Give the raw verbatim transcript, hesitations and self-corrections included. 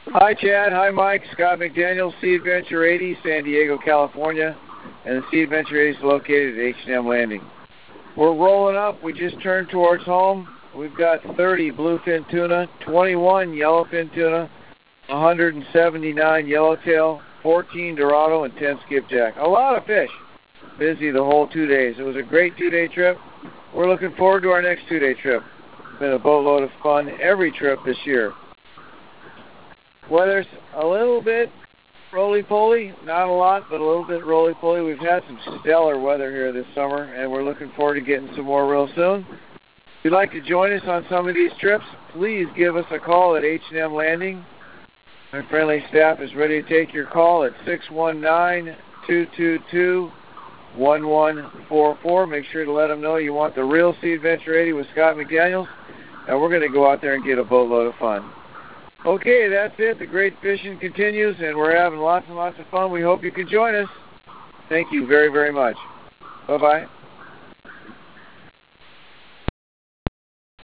Hi, Chad. Hi, Mike. Scott McDaniel, Sea Adventure eighty, San Diego, California. And the Sea Adventure eighty is located at H and M Landing. We're rolling up. We just turned towards home. We've got thirty bluefin tuna, twenty-one yellowfin tuna, one hundred seventy-nine yellowtail, fourteen dorado, and ten skipjack. A lot of fish. Busy the whole two days. It was a great two-day trip. We're looking forward to our next two-day trip. It's been a boatload of fun every trip this year. Weather's a little bit roly-poly, not a lot, but a little bit roly-poly. We've had some stellar weather here this summer, and we're looking forward to getting some more real soon. If you'd like to join us on some of these trips, please give us a call at H and M Landing. My friendly staff is ready to take your call at six one nine, two two two, one one four four. Make sure to let them know you want the real Sea Adventure eighty with Scott McDaniels, and we're going to go out there and get a boatload of fun. Okay, that's it. The great fishing continues, and we're having lots and lots of fun. We hope you can join us. Thank you very, very much. Bye-bye.